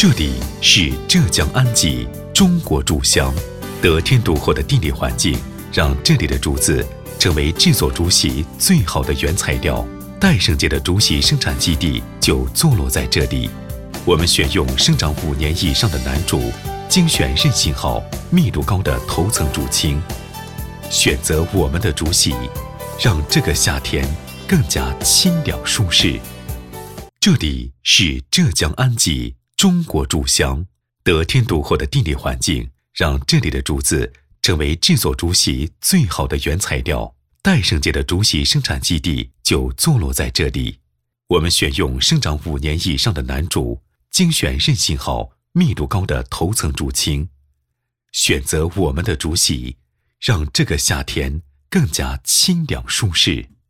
这里是浙江安吉中国竹香，得天独厚的地理环境，让这里的竹子成为制作竹席最好的原材料。戴胜界的竹席生产基地就坐落在这里。我们选用生长5年以上的楠竹，精选韧性好、密度高的头层竹青，选择我们的竹席，让这个夏天更加清凉舒适。这里是浙江安吉中国竹香，得天独厚的地理环境，让这里的竹子成为制作竹席最好的原材料。戴胜界的竹席生产基地就坐落在这里。我们选用生长5年以上的楠竹，精选韧性好、密度高的头层竹青，选择我们的竹席，让这个夏天更加清凉舒适。